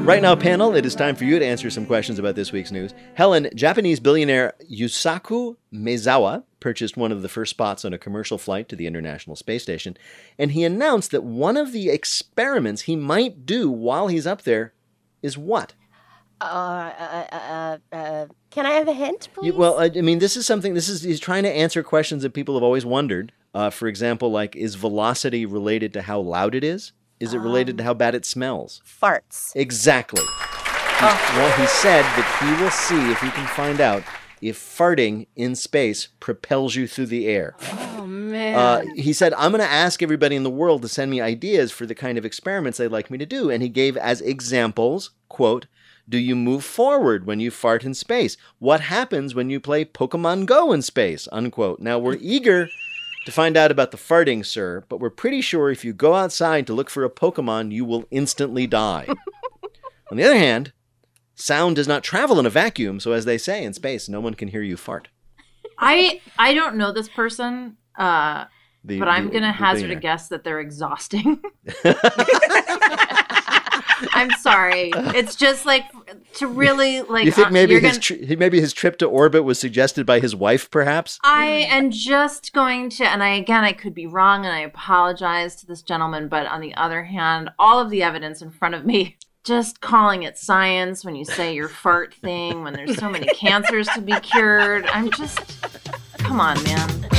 Right now, panel, it is time for you to answer some questions about this week's news. Helen, Japanese billionaire Yusaku Maezawa purchased one of the first spots on a commercial flight to the International Space Station, and he announced that one of the experiments he might do while he's up there is what? Can I have a hint, please? He's trying to answer questions that people have always wondered. For example, like, is velocity related to how loud it is? Is it related to how bad it smells? Farts. Exactly. Well, he said that he will see if he can find out if farting in space propels you through the air. Oh, man. He said, I'm going to ask everybody in the world to send me ideas for the kind of experiments they'd like me to do. And he gave as examples, quote, do you move forward when you fart in space? What happens when you play Pokemon Go in space? Unquote. Now, we're eager to find out about the farting, sir, but we're pretty sure if you go outside to look for a Pokemon, you will instantly die. On the other hand, sound does not travel in a vacuum, so as they say in space, no one can hear you fart. I don't know this person, but I'm going to hazard a guess that they're exhausting. I'm sorry. It's just like to really like. You think maybe his trip to orbit was suggested by his wife, perhaps? I am just going to, and I could be wrong, and I apologize to this gentleman. But on the other hand, all of the evidence in front of me, just calling it science when you say your fart thing, when there's so many cancers to be cured, come on, man.